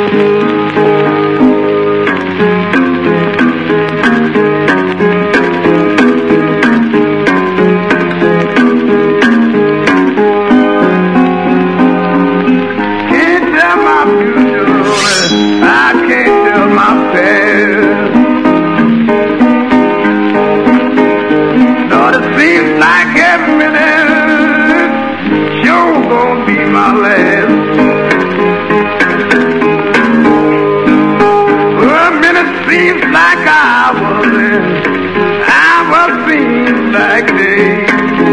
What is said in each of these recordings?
Seems like hours and hours seems like days.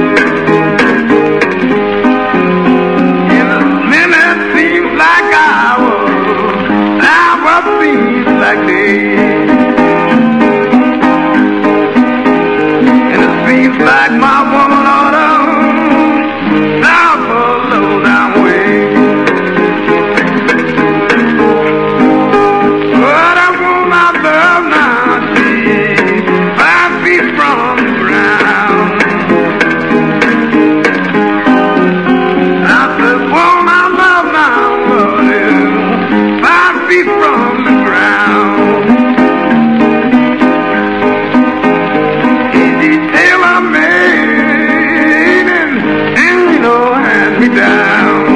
In a minute seems like hours, hours seems like days. And it seems like my woman ought to stop her low down way. But I want my love now, see, 5 feet from the ground. I said, want my love now, Lord, 5 feet from the ground. Easy tailor made and you know, hand me down.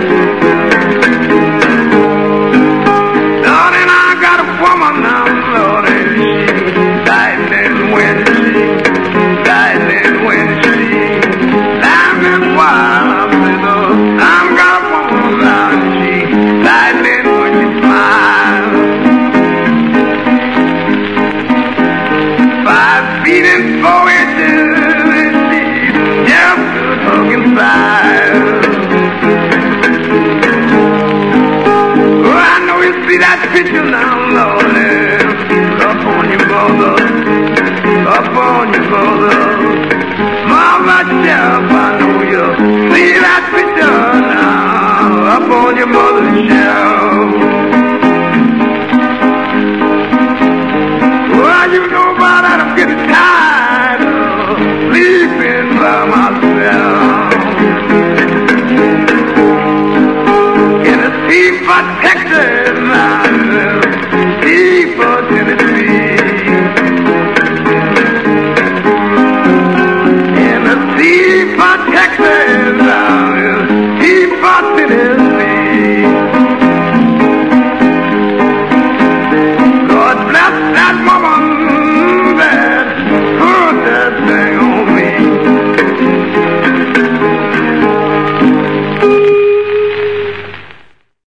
See that picture now, Lord, up on your mother, up on your mother. Mama, shelf, I know you see that picture now, up on your mother's shelf. Well, you know about that, I'm getting tired of sleeping by myself. In a sea for Texas now.